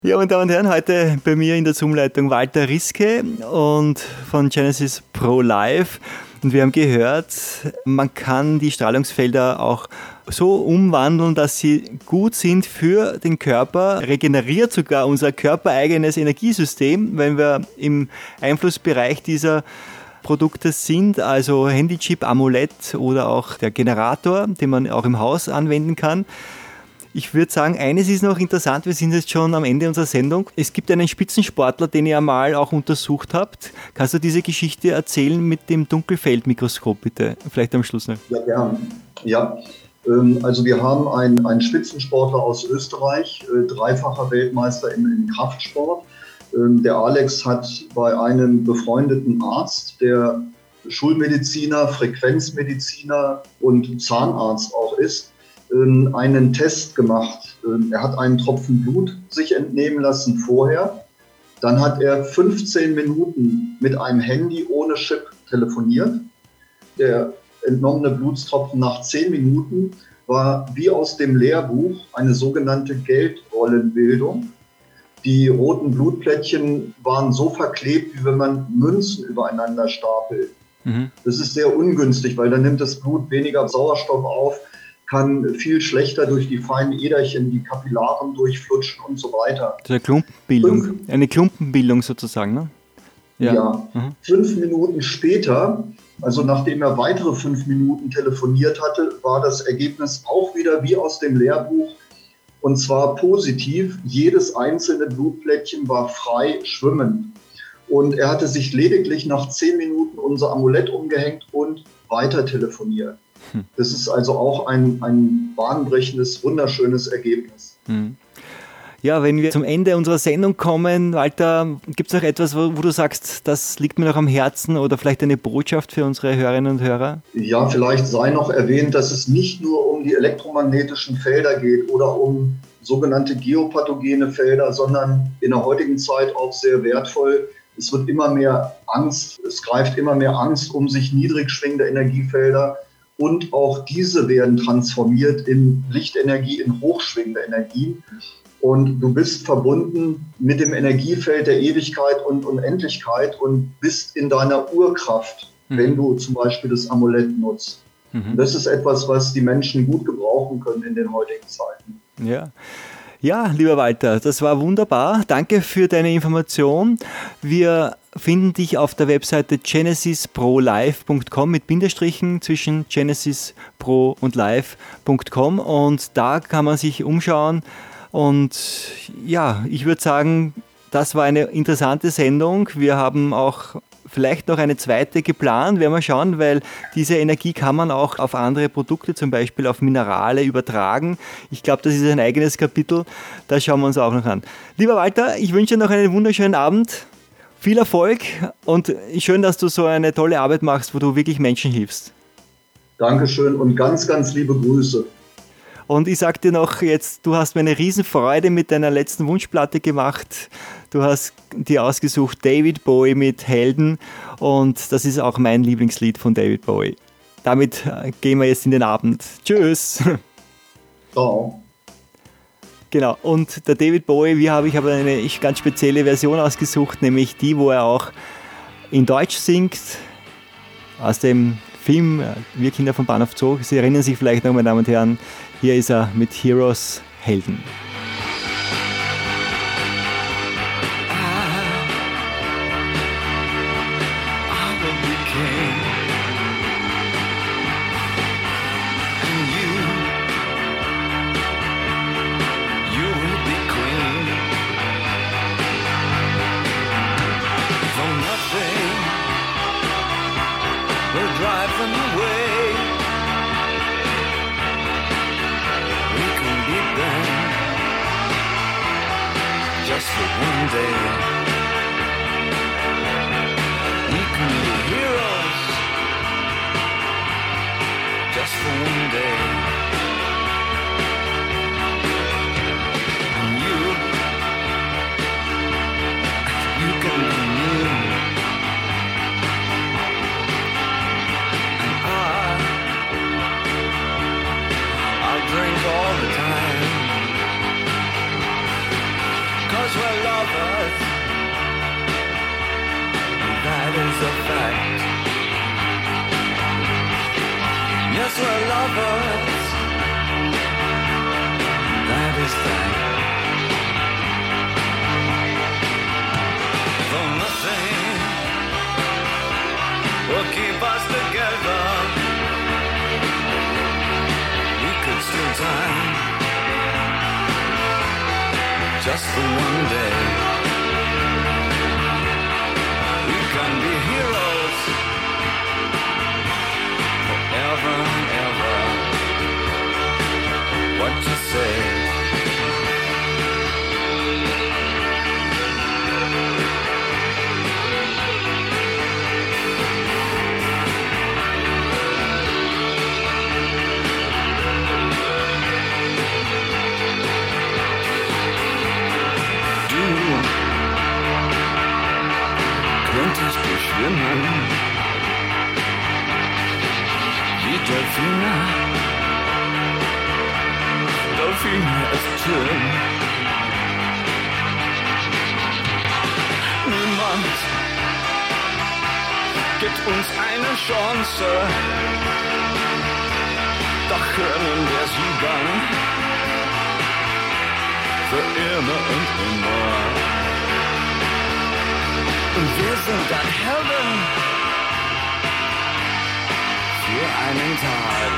Ja, meine Damen und Herren, heute bei mir in der Zoom-Leitung Walter Riske und von Genesis Pro Live. Und wir haben gehört, man kann die Strahlungsfelder auch so umwandeln, dass sie gut sind für den Körper, regeneriert sogar unser körpereigenes Energiesystem, wenn wir im Einflussbereich dieser Produkte sind, also Handychip, Amulett oder auch der Generator, den man auch im Haus anwenden kann. Ich würde sagen, eines ist noch interessant, wir sind jetzt schon am Ende unserer Sendung. Es gibt einen Spitzensportler, den ihr einmal auch untersucht habt. Kannst du diese Geschichte erzählen mit dem Dunkelfeldmikroskop, bitte? Vielleicht am Schluss noch. Ja, gerne. Ja, also wir haben einen Spitzensportler aus Österreich, dreifacher Weltmeister im Kraftsport. Der Alex hat bei einem befreundeten Arzt, der Schulmediziner, Frequenzmediziner und Zahnarzt auch ist, einen Test gemacht. Er hat einen Tropfen Blut sich entnehmen lassen vorher. Dann hat er 15 Minuten mit einem Handy ohne Chip telefoniert. Der entnommene Blutstropfen nach 10 Minuten war wie aus dem Lehrbuch eine sogenannte Geldrollenbildung. Die roten Blutplättchen waren so verklebt, wie wenn man Münzen übereinander stapelt. Das ist sehr ungünstig, weil dann nimmt das Blut weniger Sauerstoff auf, kann viel schlechter durch die feinen Äderchen, die Kapillaren durchflutschen und so weiter. Das ist eine Klumpenbildung, eine Klumpenbildung sozusagen, ne? Ja. 5 Minuten später, also nachdem er weitere 5 Minuten telefoniert hatte, war das Ergebnis auch wieder wie aus dem Lehrbuch und zwar positiv. Jedes einzelne Blutplättchen war frei schwimmend und er hatte sich lediglich nach 10 Minuten unser Amulett umgehängt und weiter telefoniert. Das ist also auch ein bahnbrechendes, wunderschönes Ergebnis. Ja, wenn wir zum Ende unserer Sendung kommen, Walter, gibt es noch etwas, wo du sagst, das liegt mir noch am Herzen oder vielleicht eine Botschaft für unsere Hörerinnen und Hörer? Ja, vielleicht sei noch erwähnt, dass es nicht nur um die elektromagnetischen Felder geht oder um sogenannte geopathogene Felder, sondern in der heutigen Zeit auch sehr wertvoll. Es wird immer mehr Angst, es greift immer mehr Angst um sich niedrig schwingende Energiefelder. Und auch diese werden transformiert in Lichtenergie, in hochschwingende Energien. Und du bist verbunden mit dem Energiefeld der Ewigkeit und Unendlichkeit und bist in deiner Urkraft, wenn du zum Beispiel das Amulett nutzt. Und das ist etwas, was die Menschen gut gebrauchen können in den heutigen Zeiten. Ja, lieber Walter, das war wunderbar. Danke für deine Information. Wir finden dich auf der Webseite genesisprolive.com mit Bindestrichen zwischen genesispro und live.com und da kann man sich umschauen. Und ja, ich würde sagen, das war eine interessante Sendung. Wir haben auch vielleicht noch eine zweite geplant, werden wir schauen, weil diese Energie kann man auch auf andere Produkte, zum Beispiel auf Minerale übertragen. Ich glaube, das ist ein eigenes Kapitel, das schauen wir uns auch noch an. Lieber Walter, ich wünsche dir noch einen wunderschönen Abend, viel Erfolg und schön, dass du so eine tolle Arbeit machst, wo du wirklich Menschen hilfst. Dankeschön und ganz, ganz liebe Grüße. Und ich sag dir noch jetzt, du hast mir eine Riesenfreude mit deiner letzten Wunschplatte gemacht. Du hast dir ausgesucht David Bowie mit Helden und das ist auch mein Lieblingslied von David Bowie. Damit gehen wir jetzt in den Abend. Tschüss. Ciao. Genau, und der David Bowie, ich habe eine ganz spezielle Version ausgesucht, nämlich die, wo er auch in Deutsch singt, aus dem Film Wir Kinder vom Bahnhof Zoo. Sie erinnern sich vielleicht noch, meine Damen und Herren, hier ist er mit Heroes, Helden. Drink all the time, 'cause lovers. That is a fact. Yes, we're lovers. That is that. Though nothing will keep us together, we could still die just for one day. We can be heroes forever and ever. What you say? Könntest du schwimmen wie Delfine? Delfine ist schön. Niemand gibt uns eine Chance, doch können wir siegen für immer und immer. Und wir sind dann Helden für einen Tag.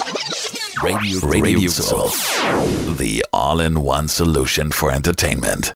Radio Soul, the all-in-one solution for entertainment.